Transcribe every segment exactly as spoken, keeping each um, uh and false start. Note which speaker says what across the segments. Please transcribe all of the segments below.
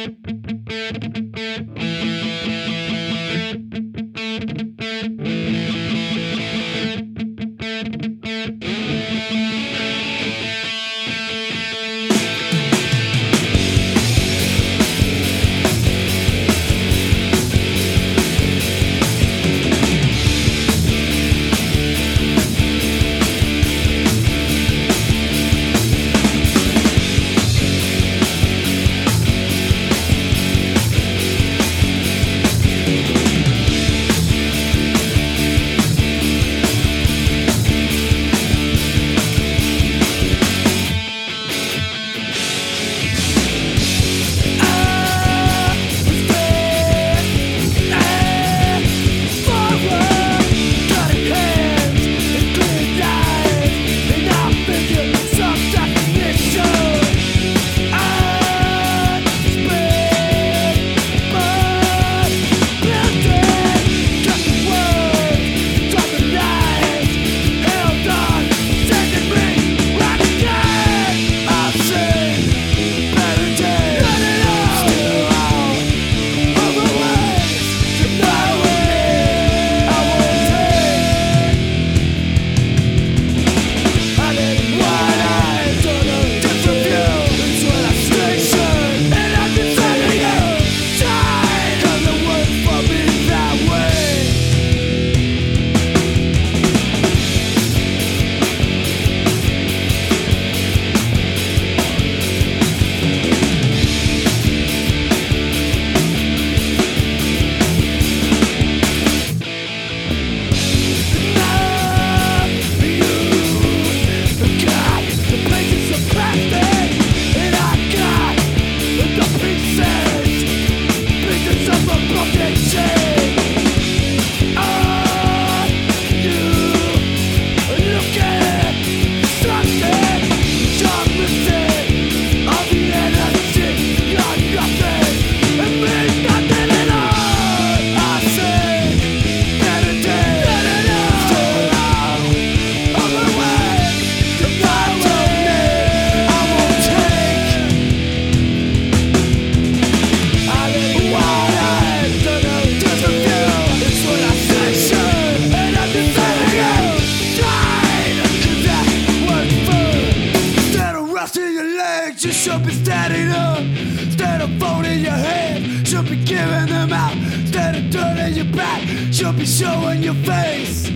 Speaker 1: You should be standing up instead of folding your hands. Should be giving them out instead of turning your back. Should be showing your face.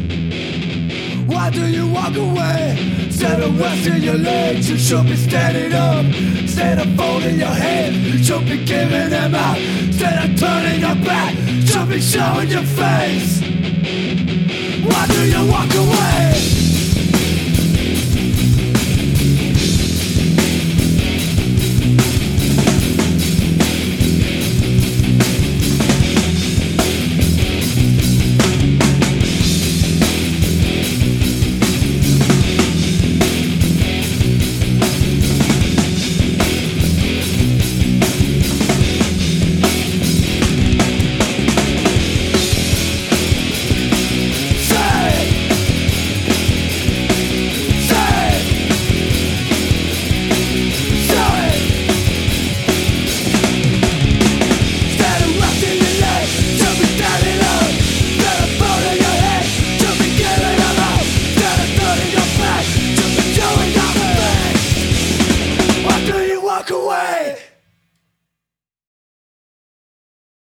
Speaker 1: Why do you walk away instead of resting your legs? You should be standing up instead of folding your hands. Should be giving them out instead of turning your back. Should be showing your face. Why do you walk away?